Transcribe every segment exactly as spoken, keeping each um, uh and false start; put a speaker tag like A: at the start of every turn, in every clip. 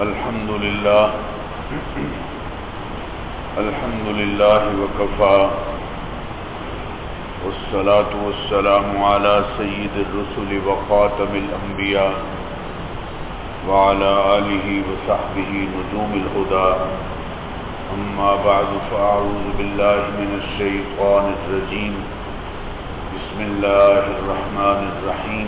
A: الحمد لله الحمد لله وكفى والصلاة والسلام على سيد الرسل وخاتم الأنبياء وعلى آله وصحبه نجوم الهدى أما بعد فأعوذ بالله من الشيطان الرجيم بسم الله الرحمن الرحيم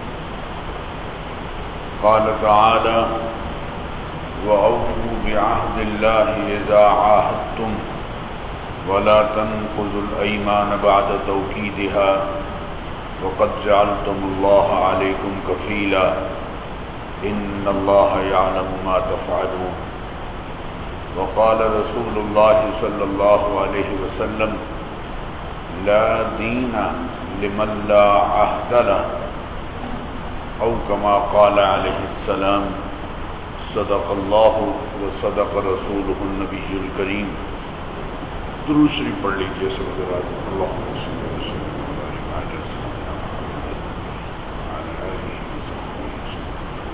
A: قال تعالى وأوفوا بعهد الله إذا عاهدتم ولا تنقضوا الأيمان بعد توكيدها وقد جعلتم الله عليكم كفيلا إن الله يعلم ما تفعلون وقال رسول الله صلى الله عليه وسلم لا دين لمن لا عهد له أو كما قال عليه السلام صدق الله وصدق رسوله النبي الكريم. درود شریف پڑھ لیجیے سب حضرات. اللهم صل وسلم وبارك على سيدنا محمد وعلى آله وصحبه وسلم.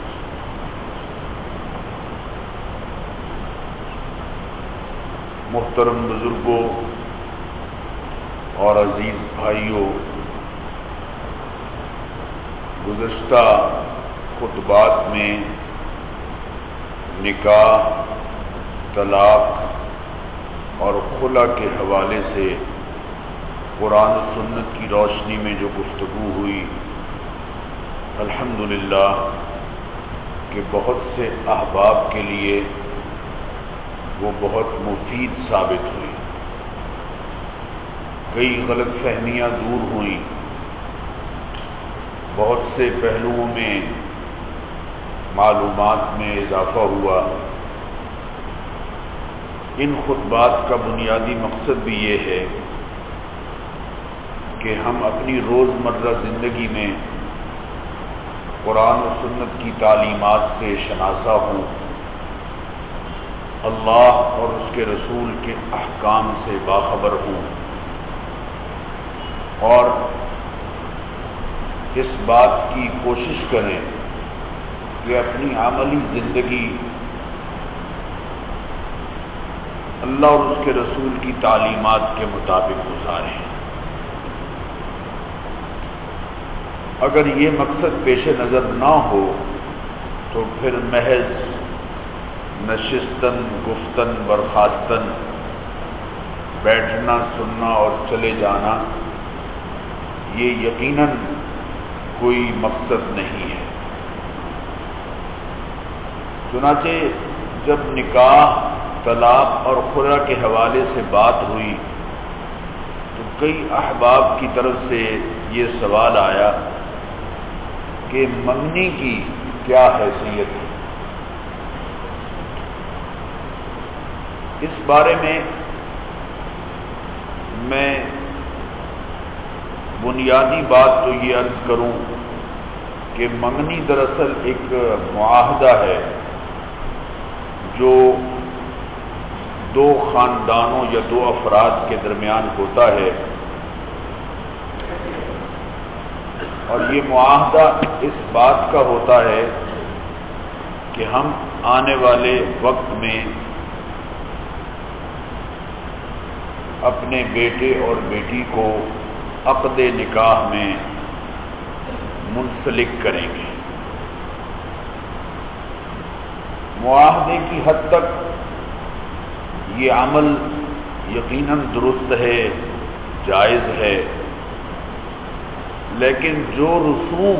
A: محترم بزرگوں اور عزیز بھائیوں، گزشتہ خطبات میں نکاح، طلاق اور خلع کے حوالے سے قرآن و سنت کی روشنی میں جو گفتگو ہوئی، الحمدللہ کہ بہت سے احباب کے لیے وہ بہت مفید ثابت ہوئی. کئی غلط فہمیاں دور ہوئیں، بہت سے پہلوؤں میں معلومات میں اضافہ ہوا. ان خطبات کا بنیادی مقصد بھی یہ ہے کہ ہم اپنی روزمرہ زندگی میں قرآن و سنت کی تعلیمات سے شناسا ہوں، اللہ اور اس کے رسول کے احکام سے باخبر ہوں، اور اس بات کی کوشش کریں کہ اپنی عملی زندگی اللہ اور اس کے رسول کی تعلیمات کے مطابق گزاریں. اگر یہ مقصد پیش نظر نہ ہو تو پھر محض نشستن گفتن برخاستن بیٹھنا سننا اور چلے جانا یہ یقیناً کوئی مقصد نہیں ہے. چنانچہ جب نکاح، طلاق اور خلع کے حوالے سے بات ہوئی تو کئی احباب کی طرف سے یہ سوال آیا کہ منگنی کی کیا حیثیت ہے. اس بارے میں میں بنیادی بات تو یہ عرض کروں کہ منگنی دراصل ایک معاہدہ ہے جو دو خاندانوں یا دو افراد کے درمیان ہوتا ہے، اور یہ معاہدہ اس بات کا ہوتا ہے کہ ہم آنے والے وقت میں اپنے بیٹے اور بیٹی کو عقد نکاح میں منسلک کریں گے. معاہدے کی حد تک یہ عمل یقیناً درست ہے، جائز ہے، لیکن جو رسوم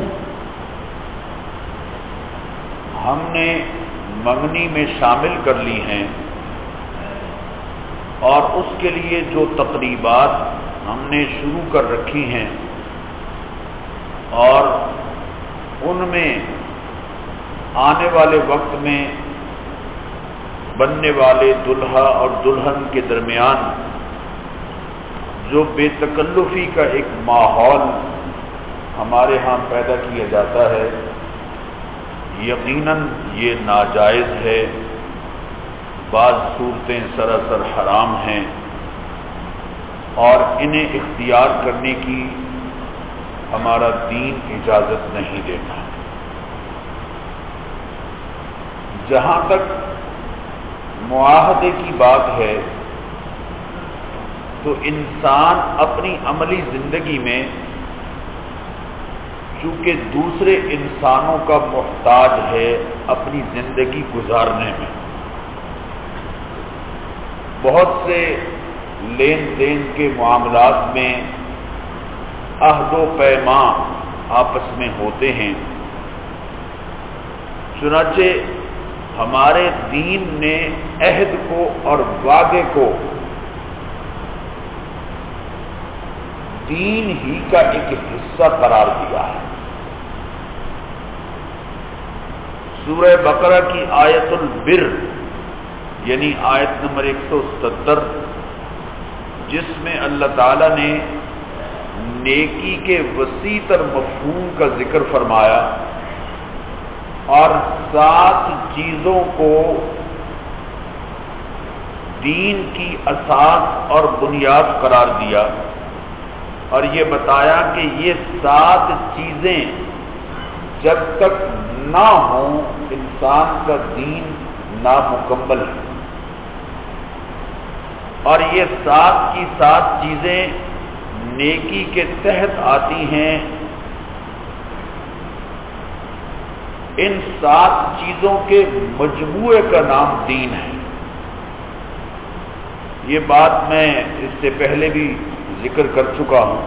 A: ہم نے منگنی میں شامل کر لی ہیں اور اس کے لیے جو تقریبات ہم نے شروع کر رکھی ہیں اور ان میں آنے والے وقت میں بننے والے دلہا اور دلہن کے درمیان جو بے تکلفی کا ایک ماحول ہمارے ہاں پیدا کیا جاتا ہے، یقیناً یہ ناجائز ہے. بعض صورتیں سراسر حرام ہیں اور انہیں اختیار کرنے کی ہمارا دین اجازت نہیں دیتا. جہاں تک معاہدے کی بات ہے تو انسان اپنی عملی زندگی میں چونکہ دوسرے انسانوں کا محتاج ہے اپنی زندگی گزارنے میں، بہت سے لین دین کے معاملات میں عہد و پیمان آپس میں ہوتے ہیں، چنانچہ ہمارے دین نے عہد کو اور وعدے کو دین ہی کا ایک حصہ قرار دیا ہے۔ سورہ بقرہ کی آیت البر یعنی آیت نمبر ایک سو ستر، جس میں اللہ تعالی نے نیکی کے وسیع تر مفہوم کا ذکر فرمایا اور سات چیزوں کو دین کی اساس اور بنیاد قرار دیا، اور یہ بتایا کہ یہ سات چیزیں جب تک نہ ہوں انسان کا دین نامکمل ہے، اور یہ سات کی سات چیزیں نیکی کے تحت آتی ہیں۔ ان سات چیزوں کے مجموعے کا نام دین ہے۔ یہ بات میں اس سے پہلے بھی ذکر کر چکا ہوں۔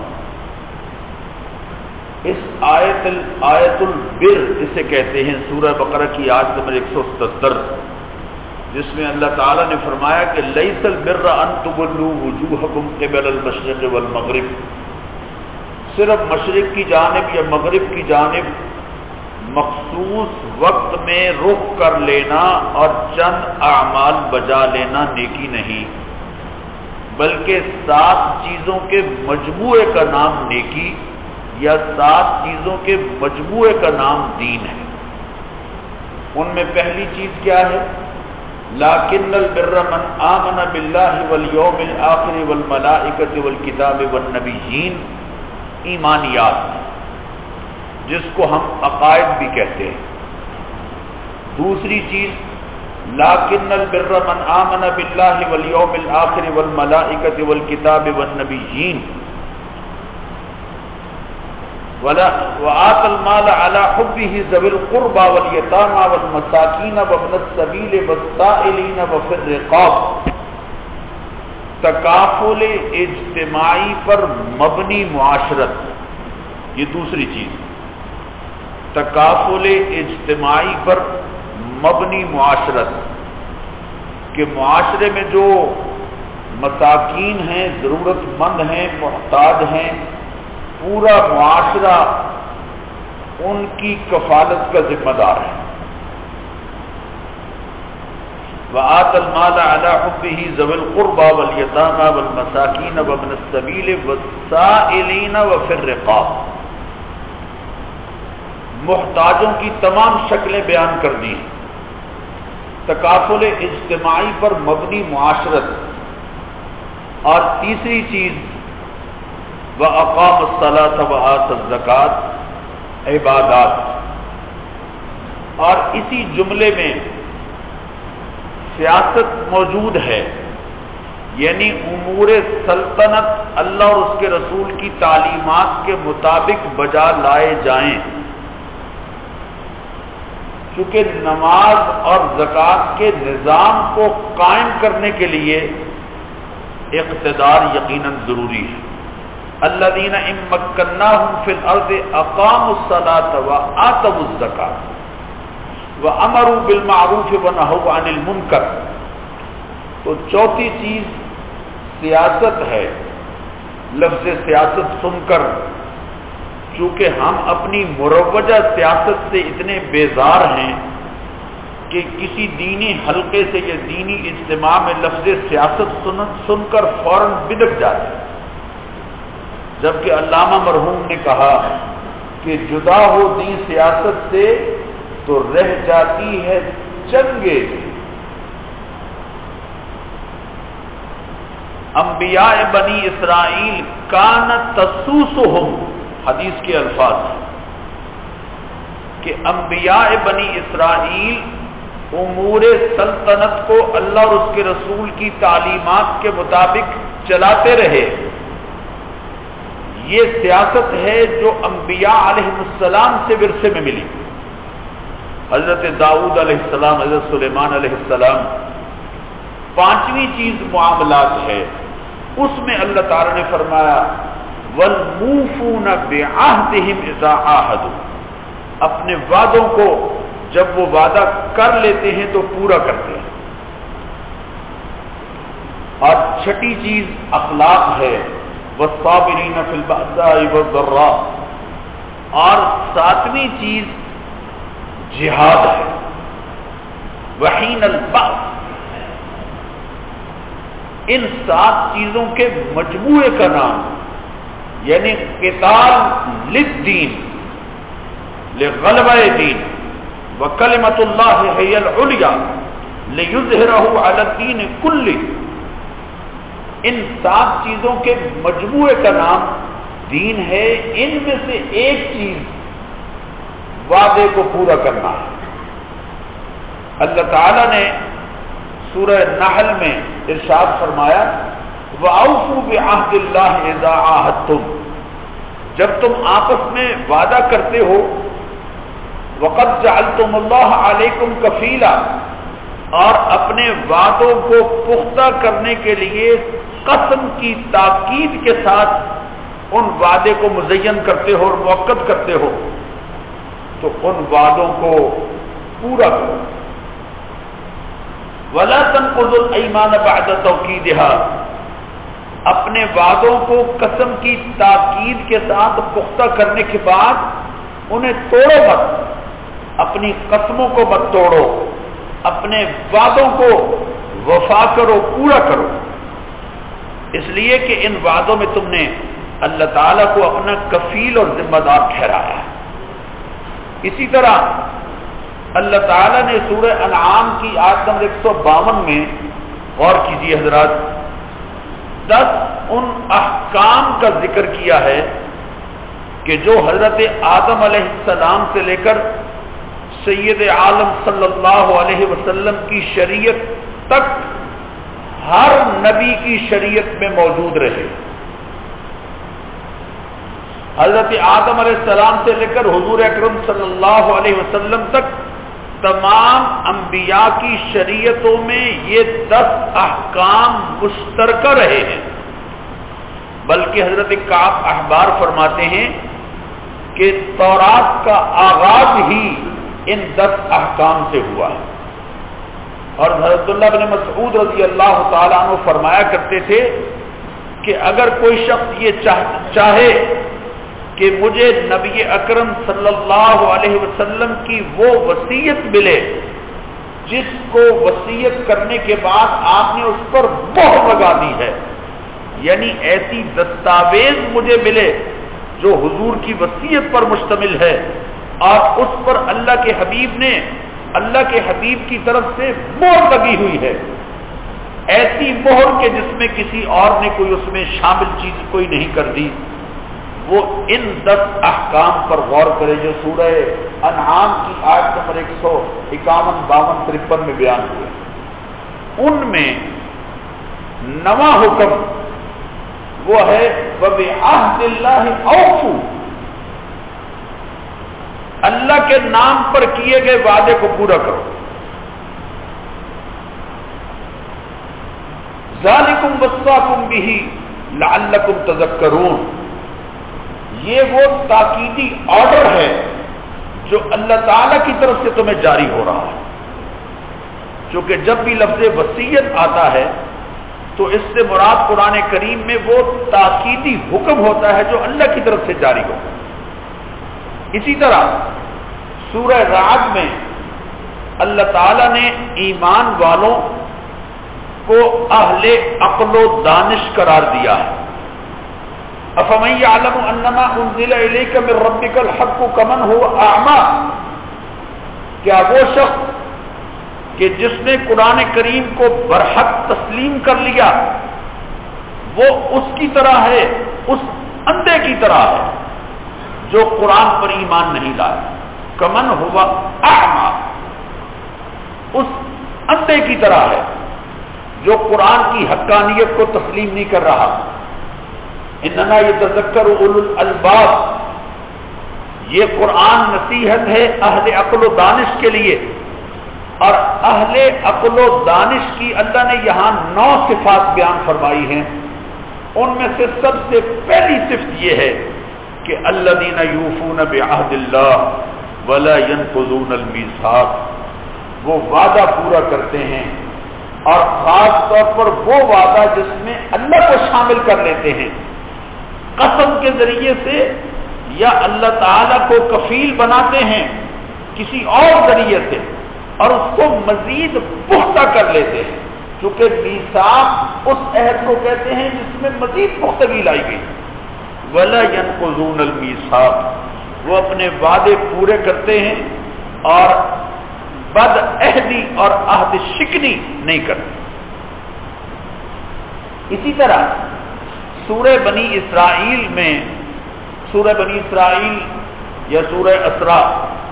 A: اس آیت آیت البر اسے کہتے ہیں، سورہ بقرہ کی آیت نمبر ایک سو ستر، جس میں اللہ تعالیٰ نے فرمایا کہ لیس البر ان تولوا وجوہکم قبل المشرق والمغرب، صرف مشرق کی جانب یا مغرب کی جانب مخصوص وقت میں رخ کر لینا اور چند اعمال بجا لینا نیکی نہیں، بلکہ سات چیزوں کے مجموعے کا نام نیکی یا سات چیزوں کے مجموعے کا نام دین ہے۔ ان میں پہلی چیز کیا ہے؟ لیکن البر من آمن باللہ والیوم الآخر والملائکۃ والکتاب والنبیین، ایمانیات، جس کو ہم عقائد بھی کہتے ہیں۔ دوسری چیز لیکن البر من آمن باللہ والیوم الآخر والملائکۃ والکتاب والنبیین وآتى المال على حبه ذوي القربى واليتامى والمساكين وابن السبيل والسائلين وفي الرقاب، تکافل اجتماعی پر مبنی معاشرت، یہ دوسری چیز، تکافل اجتماعی پر مبنی معاشرت، کہ معاشرے میں جو مساکین ہیں، ضرورت مند ہیں، محتاج ہیں، پورا معاشرہ ان کی کفالت کا ذمہ دار ہے۔ وآتى المال على حبه ذوي القربى واليتامى والمساكين وابن السبيل والسائلين وفي الرقاب، محتاجوں کی تمام شکلیں بیان کر دی، تکافل اجتماعی پر مبنی معاشرت، اور تیسری چیز وَأَقَامَ الصَّلَاةَ وَآتَى الزَّكَاةَ، عبادات، اور اسی جملے میں سیاست موجود ہے، یعنی امور سلطنت اللہ اور اس کے رسول کی تعلیمات کے مطابق بجا لائے جائیں، چونکہ نماز اور زکوٰۃ کے نظام کو قائم کرنے کے لیے اقتدار یقیناً ضروری ہے۔ الذین ان مکناہم فی الارض اقاموا الصلاۃ وآتوا الزکاۃ وامروا بالمعروف ونہوا عن المنکر۔ تو چوتھی چیز سیاست ہے۔ لفظ سیاست سن کر چونکہ ہم اپنی مروجہ سیاست سے اتنے بیزار ہیں کہ کسی دینی حلقے سے یا دینی اجتماع میں لفظ سیاست سن سن کر فوراً بدک جاتے ہیں، جبکہ علامہ مرحوم نے کہا کہ جدا ہو دین سیاست سے تو رہ جاتی ہے چنگے۔ انبیاء بنی اسرائیل کانت تسوسہم، حدیث کے الفاظ کہ انبیاء بنی اسرائیل امور سلطنت کو اللہ اور اس کے رسول کی تعلیمات کے مطابق چلاتے رہے. یہ سیاست ہے جو انبیاء علیہ السلام سے ورثے میں ملی. حضرت داؤد علیہ السلام، حضرت سلیمان علیہ السلام. پانچویں چیز معاملات ہے. اس میں اللہ تعالی نے فرمایا وَالْمُوفُونَ بِعَهْدِهِمْ إِذَا عَاهَدُوا، اپنے وعدوں کو جب وہ وعدہ کر لیتے ہیں تو پورا کرتے ہیں. اور چھٹی چیز اخلاق ہے، وَالصَّابِرِينَ فِي الْبَأْسَاءِ وَالضَّرَّاءِ. اور ساتویں چیز جہاد ہے، وحین البعث. ان سات چیزوں کے مجموعے کا نام یعنی قتال للدین، لغلبہ دین، وکلمۃ اللہ ہی العلیٰ لیظہرہ علی الدین کلہ. ان سات چیزوں کے مجموعے کا نام دین ہے. ان میں سے ایک چیز وعدے کو پورا کرنا ہے. اللہ تعالی نے سورہ نحل میں ارشاد فرمایا وَأَوْفُوا بِعَهْدِ اللَّهِ إِذَا عَاهَدتُّمْ، جب تم آپس میں وعدہ کرتے ہو. وَقَدْ جَعَلْتُمُ اللَّهَ عَلَيْكُمْ كَفِيلًا، اور اپنے وعدوں کو پختہ کرنے کے لیے قسم کی تاکید کے ساتھ ان وعدے کو مزین کرتے ہو اور مؤکد کرتے ہو، تو ان وعدوں کو پورا کرو. وَلَا تَنقُضُوا الْأَيْمَانَ بَعْدَ تَوْكِيدِهَا، اپنے وعدوں کو قسم کی تاکید کے ساتھ پختہ کرنے کے بعد انہیں توڑو مت. اپنی قسموں کو مت توڑو، اپنے وعدوں کو وفا کرو، پورا کرو. اس لیے کہ ان وعدوں میں تم نے اللہ تعالیٰ کو اپنا کفیل اور ذمہ دار ٹھہرایا ہے. اسی طرح اللہ تعالیٰ نے سورہ انعام کی آیت نمبر ایک سو باون میں غور کیجیے حضرات، دس ان احکام کا ذکر کیا ہے کہ جو حضرت آدم علیہ السلام سے لے کر سید عالم صلی اللہ علیہ وسلم کی شریعت تک ہر نبی کی شریعت میں موجود رہے. حضرت آدم علیہ السلام سے لے کر حضور اکرم صلی اللہ علیہ وسلم تک تمام انبیاء کی شریعتوں میں یہ دس احکام مشترکہ رہے ہیں. بلکہ حضرت کعب احبار فرماتے ہیں کہ تورات کا آغاز ہی ان دس احکام سے ہوا ہے. اور حضرت اللہ بن مسعود رضی اللہ تعالیٰ عنہ فرمایا کرتے تھے کہ اگر کوئی شخص یہ چاہے کہ مجھے نبی اکرم صلی اللہ علیہ وسلم کی وہ وصیت ملے جس کو وصیت کرنے کے بعد آپ نے اس پر مہر لگا دی ہے، یعنی ایسی دستاویز مجھے ملے جو حضور کی وصیت پر مشتمل ہے اور اس پر اللہ کے حبیب نے اللہ کے حبیب کی طرف سے مہر لگی ہوئی ہے، ایسی مہر کہ جس میں کسی اور نے کوئی اس میں شامل چیز کوئی نہیں کر دی، وہ ان دس احکام پر غور کرے جو سورہ انعام کی آیت نمبر ایک سو اکاون باون ترپن میں بیان ہوئے. ان میں نواں حکم وہ ہے وَبِعَهْدِ اللَّهِ أَوْفُوا، اللہ کے نام پر کیے گئے وعدے کو پورا کرو. ذَلِكُمْ وَصَّاكُمْ بِهِ لَعَلَّكُمْ تَذَكَّرُونَ، یہ وہ تاکیدی آرڈر ہے جو اللہ تعالی کی طرف سے تمہیں جاری ہو رہا ہے. چونکہ جب بھی لفظ وصیت آتا ہے تو اس سے مراد قرآن کریم میں وہ تاکیدی حکم ہوتا ہے جو اللہ کی طرف سے جاری ہوتا ہے. اسی طرح سورہ رعد میں اللہ تعالی نے ایمان والوں کو اہل عقل و دانش قرار دیا ہے. افمن یعلم انما انزل الیک من ربک الحق کمن هو اعمی، کیا وہ شخص کہ جس نے قرآن کریم کو برحق تسلیم کر لیا وہ اس کی طرح ہے، اس اندھے کی طرح ہے جو قرآن پر ایمان نہیں لایا. کمن ہوا اعمی، اس اندھے کی طرح ہے جو قرآن کی حقانیت کو تسلیم نہیں کر رہا. انما یتذکر اولو الالباب، یہ قرآن نصیحت ہے اہل عقل و دانش کے لیے، اور اہل عقل و دانش کی اللہ نے یہاں نو صفات بیان فرمائی ہیں. ان میں سے سب سے پہلی صفت یہ ہے کہ الذین یوفون بعہد اللہ ولا ینقضون المیثاق، وہ وعدہ پورا کرتے ہیں، اور خاص طور پر وہ وعدہ جس میں اللہ کو شامل کر لیتے ہیں، قسم کے ذریعے سے یا اللہ تعالی کو کفیل بناتے ہیں کسی اور ذریعے سے، اور اس کو مزید پختہ کر لیتے ہیں. چونکہ میثاق اس عہد کو کہتے ہیں جس میں مزید پختگی لائی گئی. ولا ينقضون المیثاق، وہ اپنے وعدے پورے کرتے ہیں اور بد عہدی اور عہد شکنی نہیں کرتے. اسی طرح سورہ بنی اسرائیل میں، سورہ بنی اسرائیل یا سورہ اسراء،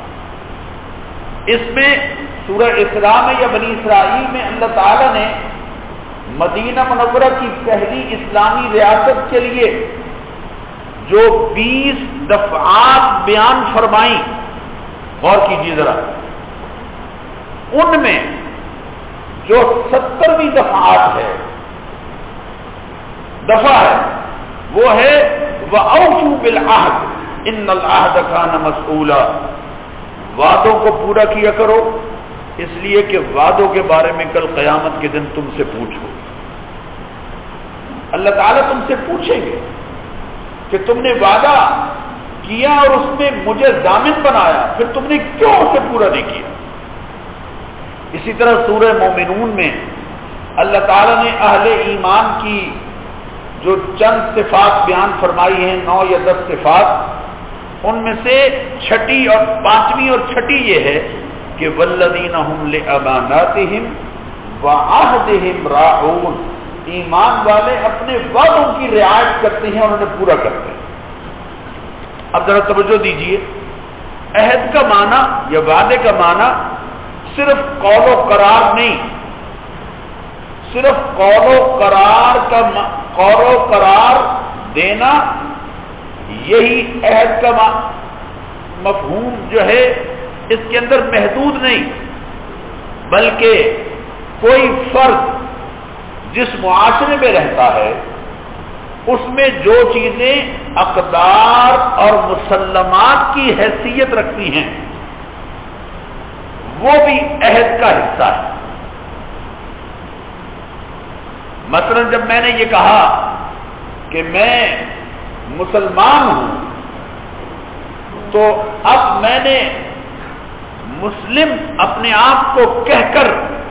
A: اس میں سورہ اسراء میں یا بنی اسرائیل میں اللہ تعالی نے مدینہ منورہ کی پہلی اسلامی ریاست کے لیے جو بیس دفعات بیان فرمائیں، غور کیجیے ذرا، ان میں جو سترویں دفعات ہے دفعہ ہے وہ ہے وَأَوْفُوا بِالْعَهْدِ إِنَّ الْعَهْدَ كَانَ مَسْئُولًا، وعدوں کو پورا کیا کرو، اس لیے کہ وعدوں کے بارے میں کل قیامت کے دن تم سے پوچھو. اللہ تعالیٰ تم سے پوچھیں گے کہ تم نے وعدہ کیا اور اس میں مجھے ضامن بنایا، پھر تم نے کیوں اسے پورا نہیں کیا. اسی طرح سورہ مومنون میں اللہ تعالیٰ نے اہل ایمان کی جو چند صفات بیان فرمائی ہیں، نو یا دس صفات، ان میں سے چھٹی اور پانچویں اور چھٹی یہ ہے کہ والذین هم لأماناتهم وعہدهم راعون، ایمان والے اپنے وعدوں کی رعایت کرتے ہیں اور انہیں پورا کرتے ہیں. اب ذرا توجہ دیجیے، عہد کا معنی یا وعدے کا معنی صرف قول و قرار نہیں، صرف قول و قرار کا قول و قرار دینا یہی عہد کا مفہوم جو ہے اس کے اندر محدود نہیں، بلکہ کوئی فرد جس معاشرے میں رہتا ہے اس میں جو چیزیں اقدار اور مسلمات کی حیثیت رکھتی ہیں وہ بھی عہد کا حصہ ہے. مثلا جب میں نے یہ کہا کہ میں مسلمان ہوں تو اب میں نے مسلم اپنے آپ کو کہہ کر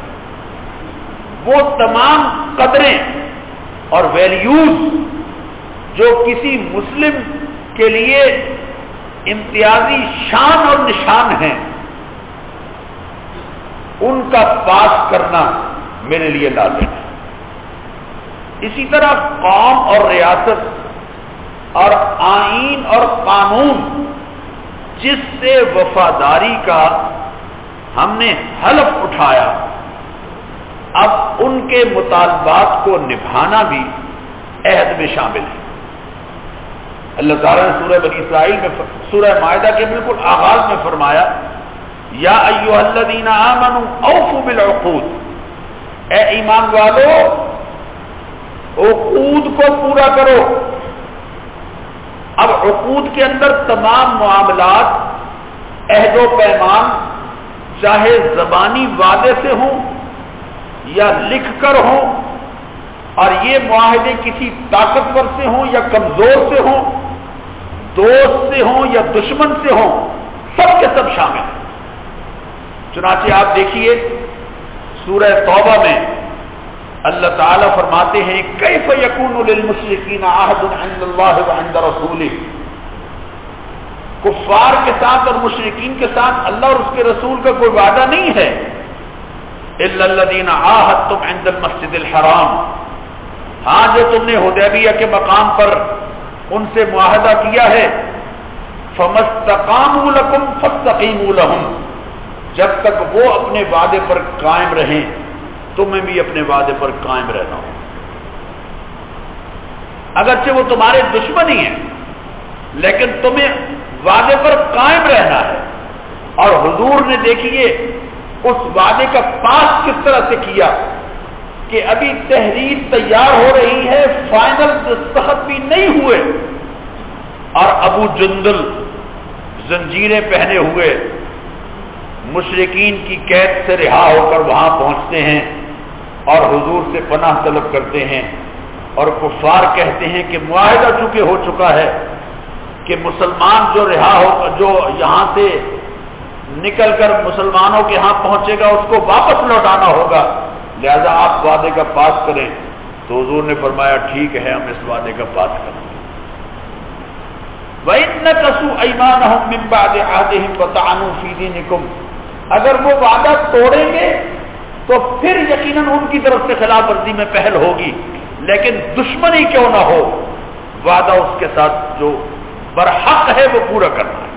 A: وہ تمام قدریں اور ویلیوز جو کسی مسلم کے لیے امتیازی شان اور نشان ہیں ان کا پاس کرنا میرے لیے لازم ہے. اسی طرح قوم اور ریاست اور آئین اور قانون جس سے وفاداری کا ہم نے حلف اٹھایا، اب ان کے مطالبات کو نبھانا بھی عہد میں شامل ہے. اللہ تعالیٰ نے سورہ بنی اسرائیل میں سورہ مائدہ کے بالکل آغاز میں فرمایا یا ایھا الذین آمنوا اوفوا بالعقود، اے ایمان والو عقود کو پورا کرو. اب عقود کے اندر تمام معاملات عہد و پیمان چاہے زبانی وعدے سے ہوں یا لکھ کر ہوں، اور یہ معاہدے کسی طاقتور سے ہوں یا کمزور سے ہوں، دوست سے ہوں یا دشمن سے ہوں، سب کے سب شامل ہیں. چنانچہ آپ دیکھیے سورہ توبہ میں اللہ تعالیٰ فرماتے ہیں کیف یکون للمشرکین عہد عند اللہ وعند رسولہ، کفار کے ساتھ اور مشرکین کے ساتھ اللہ اور اس کے رسول کا کوئی وعدہ نہیں ہے. الا الذین عاہدتم عند المسجد الحرام، ہاں جو تم نے حدیبیہ کے مقام پر ان سے معاہدہ کیا ہے، فمستقاموا لکم فاستقیموا لہم، جب تک وہ اپنے وعدے پر قائم رہیں تمہیں بھی اپنے وعدے پر قائم رہنا ہو. اگرچہ وہ تمہارے دشمن ہی ہیں لیکن تمہیں وعدے پر قائم رہنا ہے. اور حضور نے دیکھیے اس وعدے کا پاس کس طرح سے کیا کہ ابھی تحریر تیار ہو رہی ہے، فائنل دستخط بھی نہیں ہوئے، اور ابو جندل زنجیریں پہنے ہوئے مشرکین کی قید سے رہا ہو کر وہاں پہنچتے ہیں اور حضور سے پناہ طلب کرتے ہیں. اور کفار کہتے ہیں کہ معاہدہ چونکہ ہو چکا ہے کہ مسلمان جو رہا ہو جو یہاں سے نکل کر مسلمانوں کے ہاں پہنچے گا اس کو واپس لوٹانا ہوگا، لہذا آپ وعدے کا پاس کریں. تو حضور نے فرمایا ٹھیک ہے ہم اس وعدے کا پاس کریں گے. وَإِنَّ نَكَثُوا أَيْمَانَهُم مِّن بَعْدِ عَهْدِهِمْ وَطَعَنُوا فِي دِينِكُمْ، اگر وہ وعدہ توڑیں گے تو پھر یقیناً ان کی طرف سے خلاف ورزی میں پہل ہوگی، لیکن دشمنی کیوں نہ ہو وعدہ اس کے ساتھ جو برحق ہے وہ پورا کرنا ہے.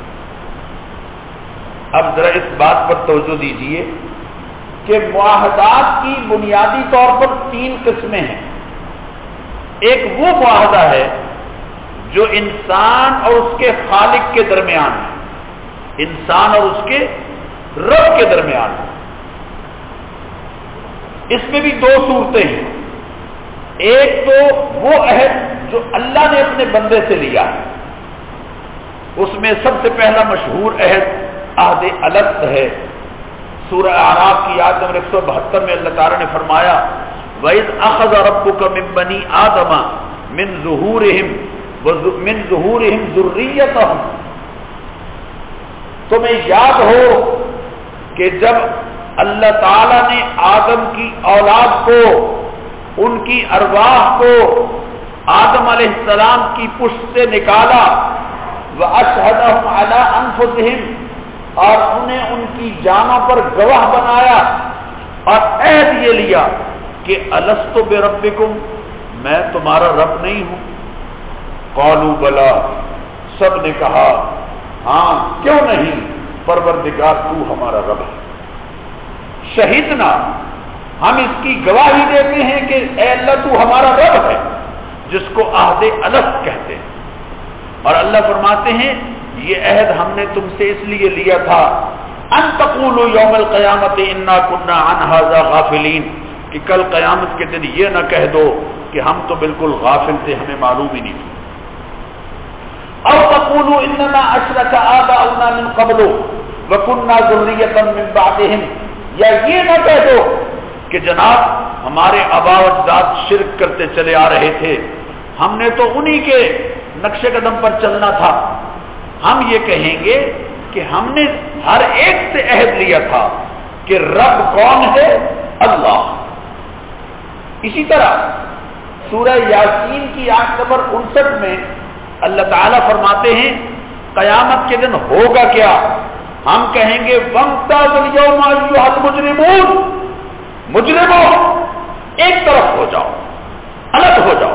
A: اب ذرا اس بات پر توجہ دیجیے کہ معاہدات کی بنیادی طور پر تین قسمیں ہیں. ایک وہ معاہدہ ہے جو انسان اور اس کے خالق کے درمیان ہے، انسان اور اس کے رب کے درمیان ہے. اس میں بھی دو صورتیں ہیں. ایک تو وہ عہد جو اللہ نے اپنے بندے سے لیا ہے، اس میں سب سے پہلا مشہور عہد عہد الست ہے. سورہ اعراف کی آیت نمبر ایک سو بہتر میں اللہ تعالیٰ نے فرمایا وَإِذْ أَخَذَ رَبُّكَ مِن بَنِي آدَمَ مِن ظُهُورِهِمْ وَمِن ظُهُورِهِمْ ذُرِّيَّتَهُمْ. تمہیں یاد ہو کہ جب اللہ تعالیٰ نے آدم کی اولاد کو، ان کی ارواح کو آدم علیہ السلام کی پشت سے نکالا، وَأَشْهَدَهُمْ عَلَىٰ أَنفُسِهِمْ، اور انہیں ان کی جانوں پر گواہ بنایا اور عہد یہ لیا کہ الست بربکم، میں تمہارا رب نہیں ہوں. قالوا بلا، سب نے کہا ہاں کیوں نہیں پروردگار تو ہمارا رب ہے. شہیدنا، ہم اس کی گواہی دیتے ہیں کہ اے اللہ تو ہمارا رب ہے، جس کو عہد الست کہتے ہیں. اور اللہ فرماتے ہیں یہ عہد ہم نے تم سے اس لیے لیا تھا ان تقولوا یوم القیامت انا کنا عن ھذا غافلین، کہ کل قیامت کے دن یہ نہ کہہ دو کہ ہم تو بالکل غافل تھے، ہمیں معلوم ہی نہیں تھا. او تقولوا انما اشرک آباؤنا من قبل وکنا ذریۃ من بعدهم، یا یہ نہ کہہ دو کہ جناب ہمارے آباء و اجداد شرک کرتے چلے آ رہے تھے، ہم نے تو انہی کے نقش قدم پر چلنا تھا. ہم یہ کہیں گے کہ ہم نے ہر ایک سے عہد لیا تھا کہ رب کون ہے؟ اللہ. اسی طرح سورہ یاسین کی آیت نمبر انسٹھ میں اللہ تعالیٰ فرماتے ہیں قیامت کے دن ہوگا کیا؟ ہم کہیں گے وَامْتَازُوا الْيَوْمَ أَيُّهَا الْمُجْرِمُونَ، مجرموں ایک طرف ہو جاؤ، الگ ہو جاؤ.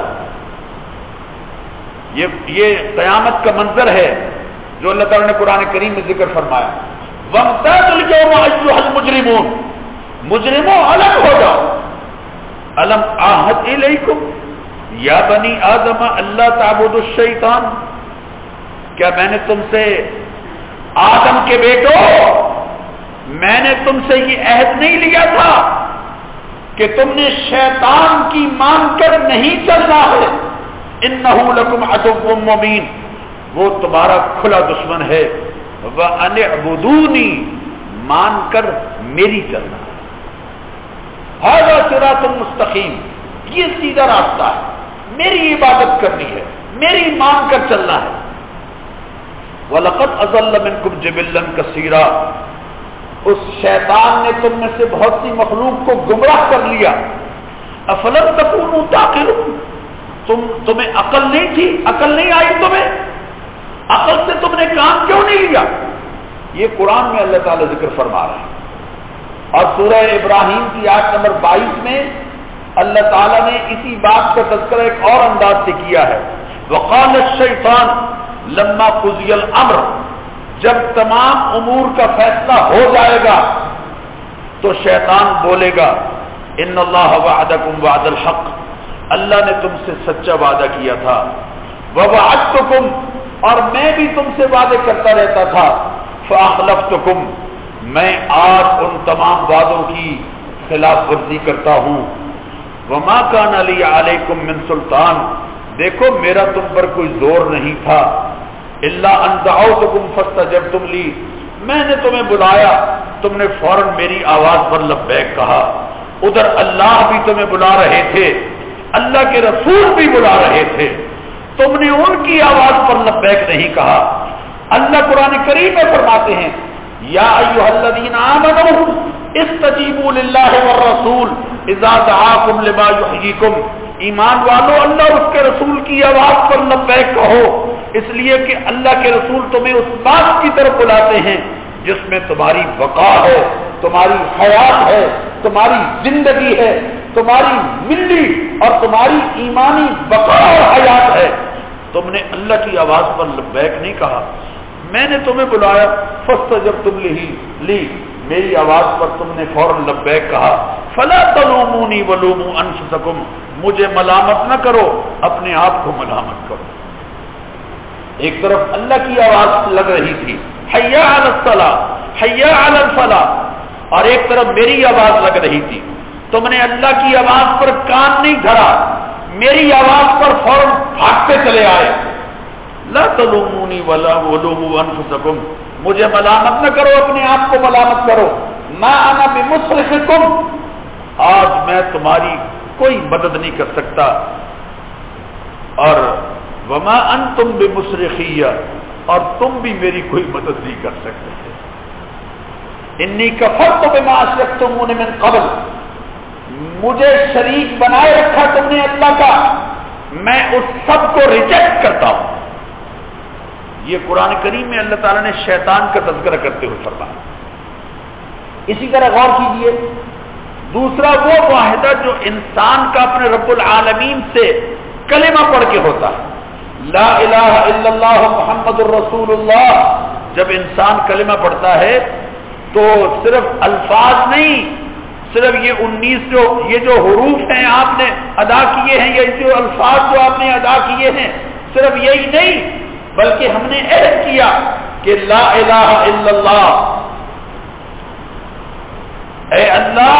A: یہ یہ قیامت کا منظر ہے جو اللہ تعالیٰ نے قرآن کریم میں ذکر فرمایا. وَامْتَازُوا الْيَوْمَ أَيُّهَا الْمُجْرِمُونَ، مجرموں الگ ہو جاؤ. أَلَمْ أَعْهَدْ إِلَيْكُمْ یا بنی آدم اللہ تعبدوا الشیطان، کیا میں نے تم سے، آدم کے بیٹو میں نے تم سے یہ عہد نہیں لیا تھا کہ تم نے شیطان کی مان کر نہیں چلنا ہے؟ انہ لکم عدو مبین، وہ تمہارا کھلا دشمن ہے. وَأَنِ اعْبُدُونِي، مان کر میری چلنا. ھذا صراط مستقیم، یہ سیدھا راستہ ہے، میری عبادت کرنی ہے، میری مان کر چلنا ہے. وَلَقَدْ أَضَلَّ مِنْكُمْ جِبِلًّا كَثِيرًا، اس شیطان نے تم میں سے بہت سی مخلوق کو گمراہ کر لیا. أَفَلَمْ تَكُونُوا تَعْقِلُونَ، تم تمہیں عقل نہیں تھی، عقل نہیں آئی تمہیں، عقل سے تم نے کام کیوں نہیں لیا؟ یہ قرآن میں اللہ تعالیٰ ذکر فرما رہا ہے. اور سورہ ابراہیم کی آیت نمبر بائیس میں اللہ تعالیٰ نے اسی بات کا تذکرہ ایک اور انداز سے کیا ہے. وقال الشیطان لما قضی الامر، جب تمام امور کا فیصلہ ہو جائے گا تو شیطان بولے گا ان اللہ وعدکم وعد الحق، اللہ نے تم سے سچا وعدہ کیا تھا، ووعدتکم، اور میں بھی تم سے وعدے کرتا رہتا تھا، فاخلفتکم، میں آج ان تمام وعدوں کی خلاف ورزی کرتا ہوں، وما کان علی علیکم من سلطان، دیکھو میرا تم پر کوئی زور نہیں تھا، الا ان دعوتکم فاستجبتم لی، میں نے تمہیں بلایا تم نے فوراً میری آواز پر لبیک کہا، ادھر اللہ بھی تمہیں بلا رہے تھے، اللہ کے رسول بھی بلا رہے تھے، تم نے ان کی آواز پر لبیک نہیں کہا۔ اللہ قرآن کریم میں فرماتے ہیں یا ایھا الذین آمنوا استجیبوا للہ والرسول اذا دعاکم لما یحییکم، ایمان والو اللہ اس کے رسول کی آواز پر لبیک کہو، اس لیے کہ اللہ کے رسول تمہیں اس بات کی طرف بلاتے ہیں جس میں تمہاری بقا ہے، تمہاری حیات ہے، تمہاری زندگی ہے، تمہاری ملی اور تمہاری ایمانی بقا اور حیات ہے۔ تم نے اللہ کی آواز پر لبیک نہیں کہا، میں نے تمہیں بلایا فاستجبتم لی لی میری آواز پر تم نے فوراً لبیک کہا، فلا تلومونی ولوموا انفسکم، مجھے ملامت نہ کرو اپنے آپ کو ملامت کرو۔ ایک طرف اللہ کی آواز لگ رہی تھی حی علی الصلاۃ حی علی الفلاح، اور ایک طرف میری آواز لگ رہی تھی، تم نے اللہ کی آواز پر کان نہیں دھرا، میری آواز پر فوراً بھاگتے چلے آئے۔ لا تلومونی ولا ولوموا انفسکم، مجھے ملامت نہ کرو اپنے آپ کو ملامت کرو، ما انا بمصرخکم، آج میں تمہاری کوئی مدد نہیں کر سکتا، اور وما انتم بمصرخی، اور تم بھی میری کوئی مدد نہیں کر سکتے۔ انی کفرت بما اشرکتمون من قبل، مجھے شریک بنائے رکھا تم نے اللہ کا، میں اس سب کو ریجیکٹ کرتا ہوں۔ یہ قرآن کریم میں اللہ تعالیٰ نے شیطان کا تذکرہ کرتے ہوئے فرمایا۔ اسی طرح غور کیجیے، دوسرا وہ معاہدہ جو انسان کا اپنے رب العالمین سے کلمہ پڑھ کے ہوتا ہے، لا الہ الا اللہ محمد الرسول اللہ، جب انسان کلمہ پڑھتا ہے تو صرف الفاظ نہیں، صرف یہ انیس جو یہ جو حروف ہیں آپ نے ادا کیے ہیں، یہ جو الفاظ جو آپ نے ادا کیے ہیں، صرف یہی نہیں بلکہ ہم نے عہد کیا کہ لا الہ الا اللہ، اے اللہ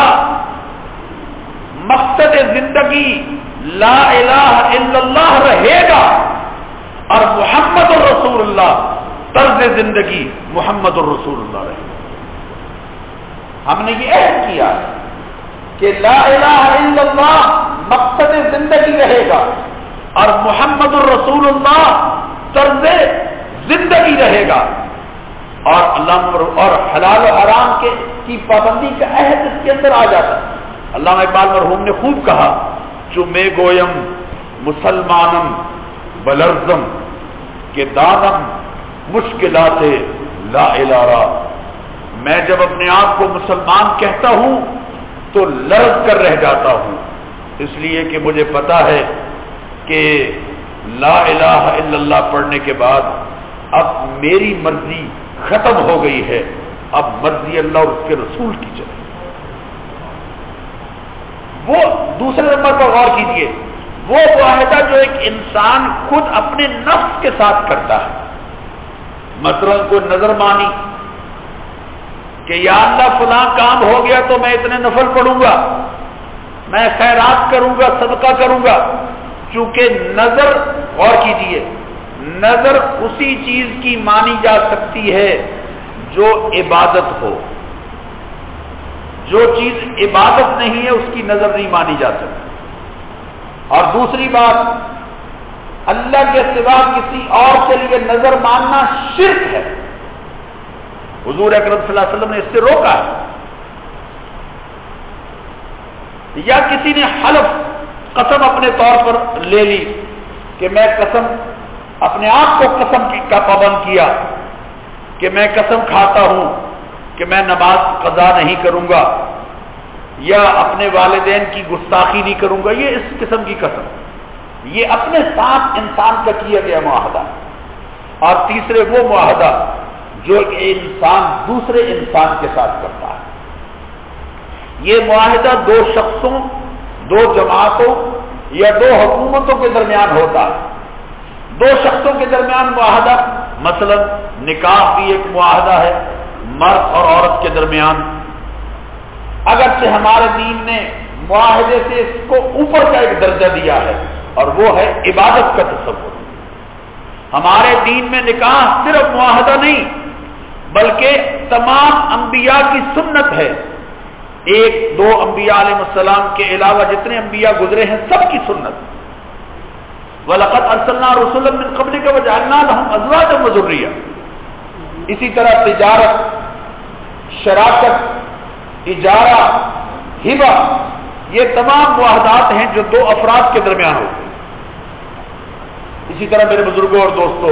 A: مقصد زندگی لا الہ الا اللہ رہے گا، اور محمد الرسول اللہ طرز زندگی محمد الرسول اللہ رہے گا۔ ہم نے یہ عہد کیا کہ لا الہ الا اللہ مقصد زندگی رہے گا اور محمد الرسول اللہ طرز زندگی رہے گا، اور اللہ اور حلال و حرام کے کی پابندی کا عہد اس کے اندر آ جاتا ہے۔ علامہ اقبال مرحوم نے خوب کہا جو میں گویم مسلمانم بلرزم کہ دانم مشکلات لا الہ، میں جب اپنے آپ کو مسلمان کہتا ہوں تو لرز کر رہ جاتا ہوں، اس لیے کہ مجھے پتا ہے کہ لا الہ الا اللہ پڑھنے کے بعد اب میری مرضی ختم ہو گئی ہے، اب مرضی اللہ اور اس کے رسول کی چلے۔ وہ دوسرے نمبر پر غور کیجیے، وہ معاہدہ جو ایک انسان خود اپنے نفس کے ساتھ کرتا ہے، مثلا کوئی نظر مانی کہ یا اللہ فلاں کام ہو گیا تو میں اتنے نفل پڑھوں گا، میں خیرات کروں گا، صدقہ کروں گا، چونکہ نظر غور کیجیے نظر اسی چیز کی مانی جا سکتی ہے جو عبادت ہو، جو چیز عبادت نہیں ہے اس کی نظر نہیں مانی جا سکتی۔ اور دوسری بات، اللہ کے سوا کسی اور کے لیے نظر ماننا شرک ہے، حضور اکرم صلی اللہ علیہ وسلم نے اس سے روکا ہے۔ یا کسی نے حلف قسم اپنے طور پر لے لی کہ میں قسم اپنے آپ کو قسم کا پابند کیا کہ میں قسم کھاتا ہوں کہ میں نماز قضا نہیں کروں گا یا اپنے والدین کی گستاخی نہیں کروں گا، یہ اس قسم کی قسم، یہ اپنے ساتھ انسان کا کیا گیا معاہدہ۔ اور تیسرے وہ معاہدہ
B: جو انسان دوسرے انسان کے ساتھ کرتا ہے. یہ معاہدہ دو شخصوں، دو جماعتوں یا دو حکومتوں کے درمیان ہوتا ہے. دو شخصوں کے درمیان معاہدہ، مثلا نکاح بھی ایک معاہدہ ہے مرد اور عورت کے درمیان. اگرچہ ہمارے دین نے معاہدے سے اس کو اوپر کا ایک درجہ دیا ہے اور وہ ہے عبادت کا تصور. ہمارے دین میں نکاح صرف معاہدہ نہیں بلکہ تمام انبیاء کی سنت ہے. ایک دو انبیاء علیہ السلام کے علاوہ جتنے انبیاء گزرے ہیں سب کی سنت. وَلَقَدْ أَرْسَلْنَا رُسُلًا مِّن قَبْلِكَ وَجَعَلْنَا لَهُمْ أَزْوَاجًا وَذُرِّيَّةً. اسی طرح تجارت، شراکت، اجارہ، ہبہ، یہ تمام معاہدات ہیں جو دو افراد کے درمیان ہوتے ہیں. اسی طرح میرے بزرگوں اور دوستوں،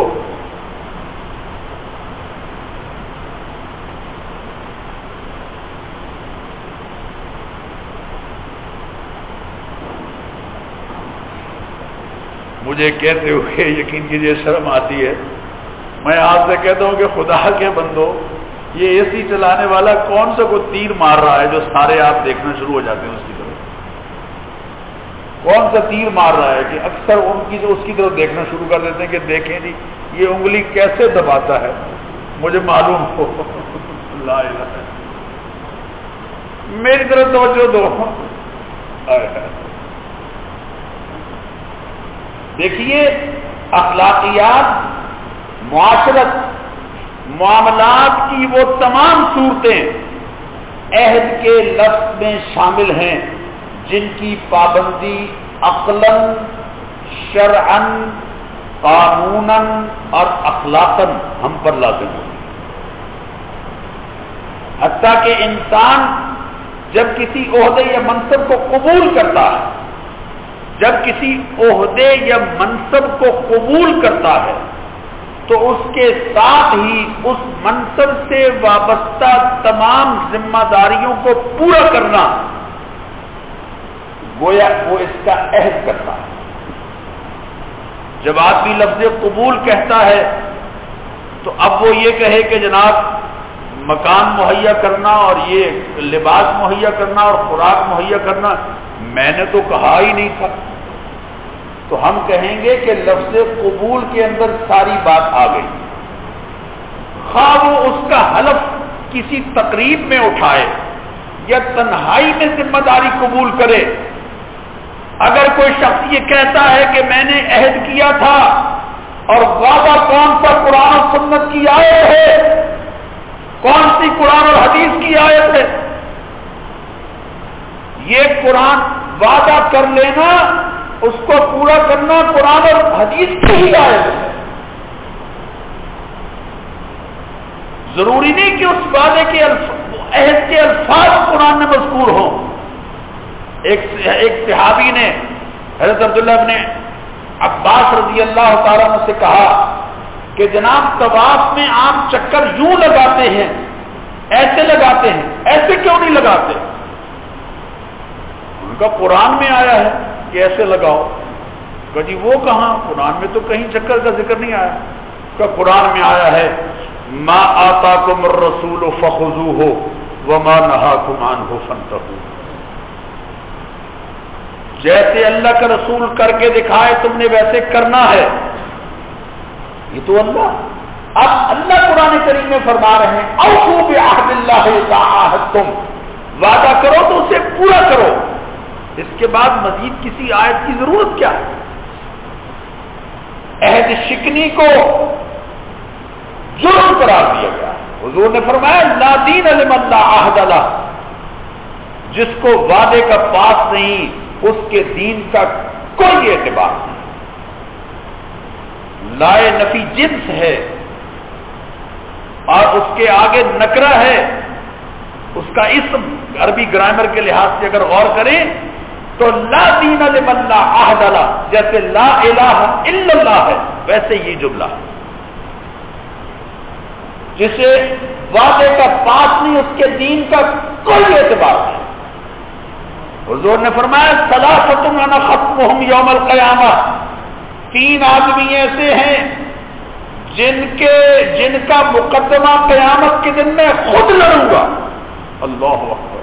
B: مجھے کہتے ہوئے یقین کیجیے شرم آتی ہے. میں آپ سے کہتا ہوں کہ خدا کے بندو، یہ اے سی چلانے والا کون سا کو تیر مار رہا ہے جو سارے آپ دیکھنا شروع ہو جاتے ہیں اس کی طرف؟ کون سا تیر مار رہا ہے کہ اکثر ان کی جو اس کی طرف دیکھنا شروع کر دیتے ہیں کہ دیکھیں جی یہ انگلی کیسے دباتا ہے، مجھے معلوم ہو. لا الہ الا اللہ، میری طرف توجہ دو. دیکھیے اخلاقیات، معاشرت، معاملات کی وہ تمام صورتیں عہد کے لفظ میں شامل ہیں جن کی پابندی عقلاً، شرعاً، قانوناً اور اخلاقاً ہم پر لازم ہوتی ہے. حتیٰ کہ انسان جب کسی عہدے یا منصب کو قبول کرتا ہے جب کسی عہدے یا منصب کو قبول کرتا ہے تو اس کے ساتھ ہی اس منصب سے وابستہ تمام ذمہ داریوں کو پورا کرنا گویا وہ اس کا عہد کرتا ہے. جب آدمی لفظ قبول کہتا ہے تو اب وہ یہ کہے کہ جناب مکان مہیا کرنا اور یہ لباس مہیا کرنا اور خوراک مہیا کرنا میں نے تو کہا ہی نہیں تھا، تو ہم کہیں گے کہ لفظ قبول کے اندر ساری بات آ گئی. خواہ وہ اس کا حلف کسی تقریب میں اٹھائے یا تنہائی میں ذمہ داری قبول کرے. اگر کوئی شخص یہ کہتا ہے کہ میں نے عہد کیا تھا اور وعدہ کون سا قرآن و سنت کی آیت ہے، کون سی قرآن اور حدیث کی آیت ہے؟ یہ قرآن وعدہ کر لینا، اس کو پورا کرنا قرآن اور حدیث کی ہی آیت ہے. ضروری نہیں کہ اس وعدے کے عہد کے الفاظ قرآن میں مذکور ہوں. ایک ایک صحابی نے حضرت عبداللہ ابن عباس رضی اللہ تعالیٰ عنہ سے کہا کہ جناب طواف میں آپ چکر یوں لگاتے ہیں، ایسے لگاتے ہیں، ایسے کیوں نہیں لگاتے؟ ان کا قرآن میں آیا ہے کہ ایسے لگاؤ. کہ جی وہ کہاں؟ قرآن میں تو کہیں چکر کا ذکر نہیں آیا. کہ قرآن میں آیا ہے ما آتاکم الرسول فخذوہ وما نہاکم عنہ فانتہوا. جیسے اللہ کا رسول کر کے دکھائے تم نے ویسے کرنا ہے. یہ تو اللہ اب اللہ قرآن کریم میں فرما رہے ہیں اوفوا بعہد اللہ اذا عاہدتم، وعدہ کرو تو اسے پورا کرو. اس کے بعد مزید کسی آیت کی ضرورت کیا ہے؟ عہد شکنی کو جرم قرار دیا گیا. حضور نے فرمایا لا دین لمن لا عہد لہ، جس کو وعدے کا پاس نہیں اس کے دین کا کوئی اعتبار نہیں. لائے نفی جنس ہے اور اس کے آگے نکرہ ہے. اس کا اسم عربی گرامر کے لحاظ سے اگر غور کریں تو لا دین لمن لا عہد لہ، جیسے لا الہ الا اللہ ہے ویسے یہ جملہ ہے. جسے وعدے کا پاس نہیں اس کے دین کا کوئی اعتبار نہیں. حضور نے فرمایا ثلاثۃ انا ختمہم یوم القیامہ، تین آدمی ایسے ہیں جن کے جن کا مقدمہ قیامت کے دن میں خود لڑوں گا. اللہ اکبر.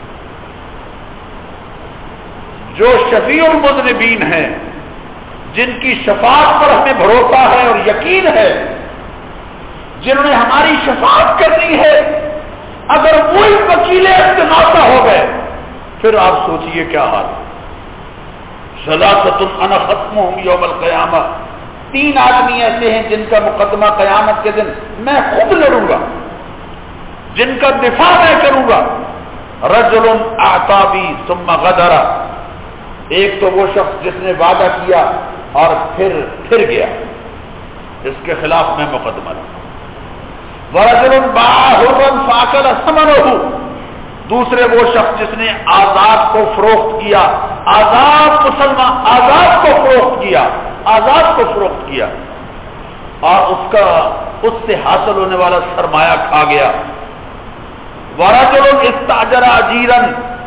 B: جو شفیع المذنبین ہیں، جن کی شفاعت پر ہمیں بھروسہ ہے اور یقین ہے، جنہوں نے ہماری شفاعت کرنی ہے، اگر وہی وکیل استغاثہ ہو گئے پھر آپ سوچئے کیا حال. ثلاثۃ انا ختمہم یوم القیامہ، تین آدمی ایسے ہیں جن کا مقدمہ قیامت کے دن میں خود لڑوں گا، جن کا دفاع میں کروں گا. رجل اعطابی ثم غدر، ایک تو وہ شخص جس نے وعدہ کیا اور پھر پھر گیا، اس کے خلاف میں مقدمہ لوں. ورجل باع حرا فاکل ثمنہ، دوسرے وہ شخص جس نے آزاد کو فروخت کیا، آزاد مسلمان آزاد کو فروخت کیا آزاد کو فروخت کیا اور اس کا اس سے حاصل ہونے والا سرمایہ کھا گیا. ورجل استاجر اجیرا